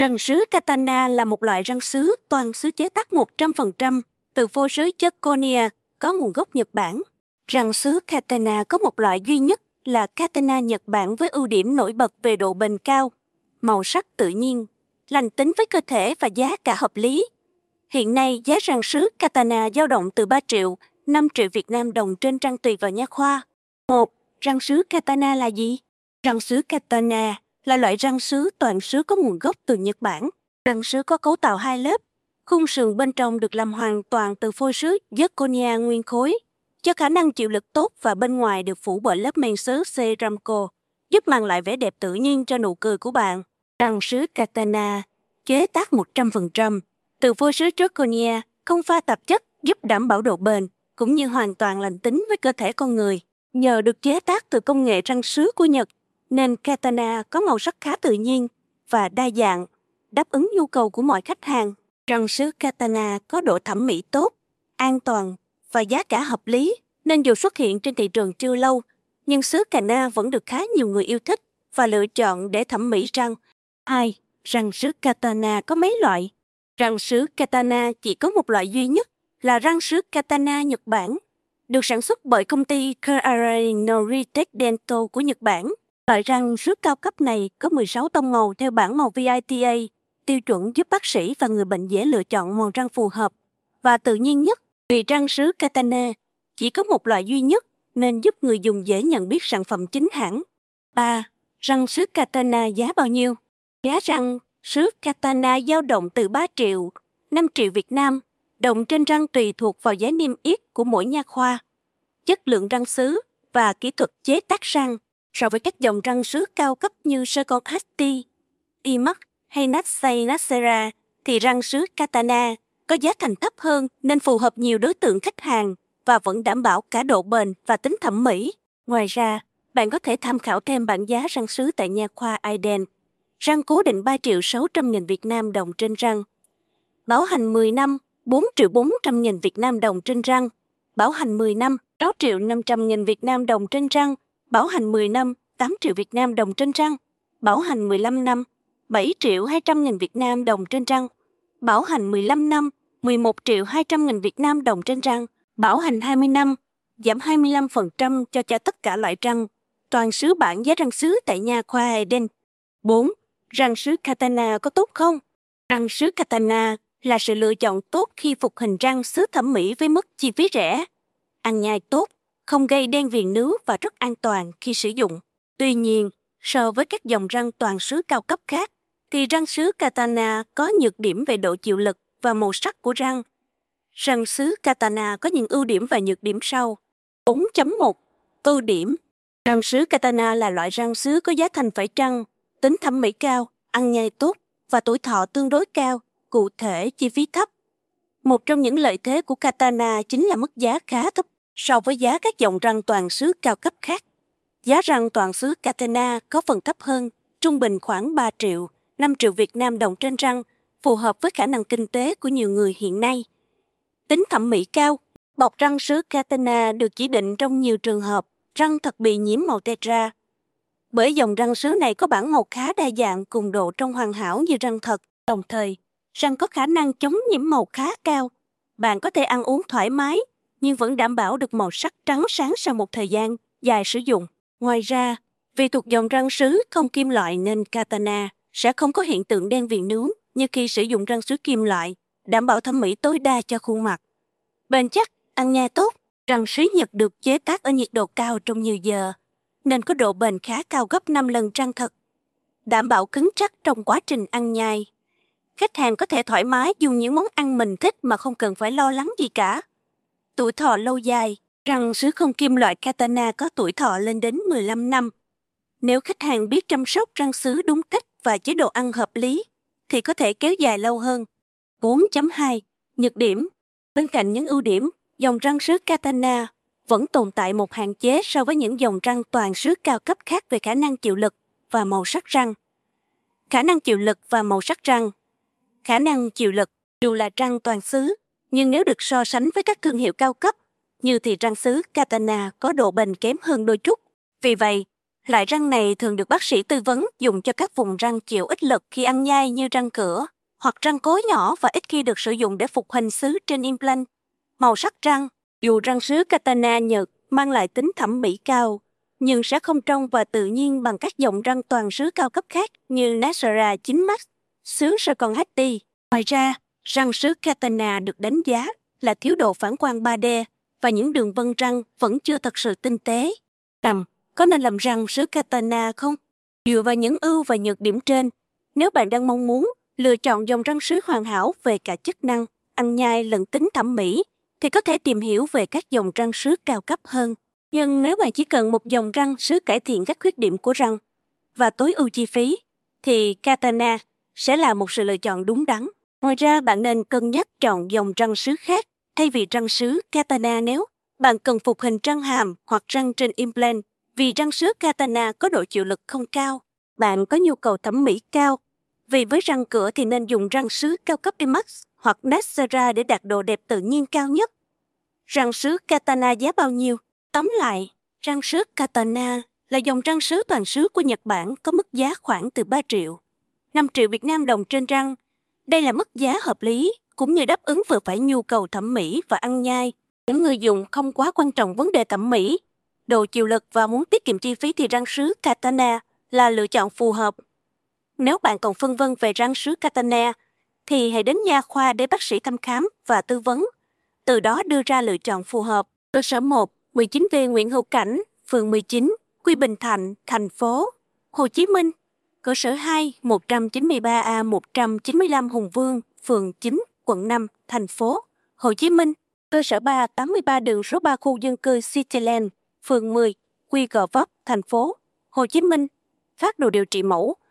Răng sứ Katana là một loại răng sứ toàn sứ chế tác 100% từ phôi sứ zirconia, có nguồn gốc Nhật Bản. Răng sứ Katana có một loại duy nhất là Katana Nhật Bản với ưu điểm nổi bật về độ bền cao, màu sắc tự nhiên, lành tính với cơ thể và giá cả hợp lý. Hiện nay, giá răng sứ Katana dao động từ 3 triệu, 5 triệu Việt Nam đồng trên răng tùy vào nha khoa. 1. Răng sứ Katana là gì? Răng sứ Katana là loại răng sứ toàn sứ có nguồn gốc từ Nhật Bản. Răng sứ có cấu tạo 2 lớp. Khung sườn bên trong được làm hoàn toàn từ phôi sứ zirconia nguyên khối, cho khả năng chịu lực tốt, và bên ngoài được phủ bởi lớp men sứ Ceramco, giúp mang lại vẻ đẹp tự nhiên cho nụ cười của bạn. Răng sứ Katana chế tác 100% từ phôi sứ zirconia, không pha tạp chất, giúp đảm bảo độ bền, cũng như hoàn toàn lành tính với cơ thể con người. Nhờ được chế tác từ công nghệ răng sứ của Nhật, nên Katana có màu sắc khá tự nhiên và đa dạng, đáp ứng nhu cầu của mọi khách hàng. Răng sứ Katana có độ thẩm mỹ tốt, an toàn và giá cả hợp lý, nên dù xuất hiện trên thị trường chưa lâu, nhưng sứ Katana vẫn được khá nhiều người yêu thích và lựa chọn để thẩm mỹ răng. 2. Răng sứ Katana có mấy loại? Răng sứ Katana chỉ có một loại duy nhất là răng sứ Katana Nhật Bản, được sản xuất bởi công ty Kurarai Noritech Dental của Nhật Bản. Loại răng sứ cao cấp này có 16 tông màu theo bảng màu VITA, tiêu chuẩn giúp bác sĩ và người bệnh dễ lựa chọn màu răng phù hợp và tự nhiên nhất. Vì răng sứ Katana chỉ có một loại duy nhất nên giúp người dùng dễ nhận biết sản phẩm chính hãng. 3. Răng sứ Katana giá bao nhiêu? Giá răng sứ Katana dao động từ 3 triệu, 5 triệu Việt Nam đồng trên răng tùy thuộc vào giá niêm yết của mỗi nha khoa, chất lượng răng sứ và kỹ thuật chế tác răng. So với các dòng răng sứ cao cấp như Circon Asti, Imax hay Natsei Natsera, thì răng sứ Katana có giá thành thấp hơn nên phù hợp nhiều đối tượng khách hàng và vẫn đảm bảo cả độ bền và tính thẩm mỹ. Ngoài ra, bạn có thể tham khảo thêm bảng giá răng sứ tại nha khoa Aiden. Răng cố định 3 triệu 600 nghìn Việt Nam đồng trên răng. Bảo hành 10 năm, 4 triệu 400 nghìn Việt Nam đồng trên răng. Bảo hành 10 năm, 6 triệu 500 nghìn Việt Nam đồng trên răng. Bảo hành 10 năm, 8 triệu Việt Nam đồng trên răng. Bảo hành 15 năm, 7 triệu 200 nghìn Việt Nam đồng trên răng. Bảo hành 15 năm, 11 triệu 200 nghìn Việt Nam đồng trên răng. Bảo hành 20 năm, giảm 25% cho tất cả loại răng. Toàn sứ bản giá răng sứ tại nha khoa Eden. 4. Răng sứ Katana có tốt không? Răng sứ Katana là sự lựa chọn tốt khi phục hình răng sứ thẩm mỹ với mức chi phí rẻ, ăn nhai tốt, không gây đen viền nướu và rất an toàn khi sử dụng. Tuy nhiên, so với các dòng răng toàn sứ cao cấp khác, thì răng sứ Katana có nhược điểm về độ chịu lực và màu sắc của răng. Răng sứ Katana có những ưu điểm và nhược điểm sau. 4.1. Ưu điểm. Răng sứ Katana là loại răng sứ có giá thành phải chăng, tính thẩm mỹ cao, ăn nhai tốt và tuổi thọ tương đối cao, cụ thể chi phí thấp. Một trong những lợi thế của Katana chính là mức giá khá thấp so với giá các dòng răng toàn sứ cao cấp khác. Giá răng toàn sứ Katana có phần thấp hơn, trung bình khoảng 3 triệu, 5 triệu Việt Nam đồng trên răng, phù hợp với khả năng kinh tế của nhiều người hiện nay. Tính thẩm mỹ cao. Bọc răng sứ Katana được chỉ định trong nhiều trường hợp răng thật bị nhiễm màu tetra. Bởi dòng răng sứ này có bản màu khá đa dạng cùng độ trong hoàn hảo như răng thật, đồng thời răng có khả năng chống nhiễm màu khá cao. Bạn có thể ăn uống thoải mái, nhưng vẫn đảm bảo được màu sắc trắng sáng sau một thời gian dài sử dụng. Ngoài ra, vì thuộc dòng răng sứ không kim loại nên Katana sẽ không có hiện tượng đen viền nướu như khi sử dụng răng sứ kim loại, đảm bảo thẩm mỹ tối đa cho khuôn mặt. Bền chắc, ăn nhai tốt. Răng sứ Nhật được chế tác ở nhiệt độ cao trong nhiều giờ, nên có độ bền khá cao gấp 5 lần răng thật, đảm bảo cứng chắc trong quá trình ăn nhai. Khách hàng có thể thoải mái dùng những món ăn mình thích mà không cần phải lo lắng gì cả. Tuổi thọ lâu dài. Răng sứ không kim loại Katana có tuổi thọ lên đến 15 năm. Nếu khách hàng biết chăm sóc răng sứ đúng cách và chế độ ăn hợp lý, thì có thể kéo dài lâu hơn. 4.2. Nhược điểm. Bên cạnh những ưu điểm, dòng răng sứ Katana vẫn tồn tại một hạn chế so với những dòng răng toàn sứ cao cấp khác về khả năng chịu lực và màu sắc răng. Khả năng chịu lực và màu sắc răng. Khả năng chịu lực dù là răng toàn sứ, nhưng nếu được so sánh với các thương hiệu cao cấp, như thì răng sứ Katana có độ bền kém hơn đôi chút. Vì vậy, Loại răng này thường được bác sĩ tư vấn dùng cho các vùng răng chịu ít lực khi ăn nhai như răng cửa hoặc răng cối nhỏ và ít khi được sử dụng để phục hình xứ trên implant. Màu sắc răng. Dù răng sứ Katana Nhật mang lại tính thẩm mỹ cao, nhưng sẽ không trong và tự nhiên bằng các dòng răng toàn sứ cao cấp khác như Nasara 9 Max, sứ Sarkon HD. Ngoài ra, răng sứ Katana được đánh giá là thiếu độ phản quang 3D và những đường vân răng vẫn chưa thật sự tinh tế. Có nên làm răng sứ Katana không? Dựa vào những ưu và nhược điểm trên, nếu bạn đang mong muốn lựa chọn dòng răng sứ hoàn hảo về cả chức năng, ăn nhai lẫn tính thẩm mỹ, thì có thể tìm hiểu về các dòng răng sứ cao cấp hơn. Nhưng nếu bạn chỉ cần một dòng răng sứ cải thiện các khuyết điểm của răng và tối ưu chi phí, thì Katana sẽ là một sự lựa chọn đúng đắn. Ngoài ra, bạn nên cân nhắc chọn dòng răng sứ khác thay vì răng sứ Katana nếu bạn cần phục hình răng hàm hoặc răng trên implant. Vì răng sứ Katana có độ chịu lực không cao, bạn có nhu cầu thẩm mỹ cao. Vì với răng cửa thì nên dùng răng sứ cao cấp IMAX hoặc Nasara để đạt độ đẹp tự nhiên cao nhất. Răng sứ Katana giá bao nhiêu? Tóm lại, răng sứ Katana là dòng răng sứ toàn sứ của Nhật Bản có mức giá khoảng từ 3 triệu, 5 triệu Việt Nam đồng trên răng. Đây là mức giá hợp lý, cũng như đáp ứng vừa phải nhu cầu thẩm mỹ và ăn nhai. Những người dùng không quá quan trọng vấn đề thẩm mỹ, độ chịu lực và muốn tiết kiệm chi phí thì răng sứ Katana là lựa chọn phù hợp. Nếu bạn còn phân vân về răng sứ Katana, thì hãy đến nha khoa để bác sĩ thăm khám và tư vấn, từ đó đưa ra lựa chọn phù hợp. Cơ sở 1, 19V Nguyễn Hữu Cảnh, phường 19, Quy Bình Thạnh, thành phố Hồ Chí Minh. Cơ sở 2, 193A 195 Hùng Vương, phường 9, quận 5, thành phố Hồ Chí Minh. Cơ sở 3, 83 đường số 3 khu dân cư Cityland, phường 10, Quy Gò Vấp, thành phố Hồ Chí Minh. Phác đồ điều trị mẫu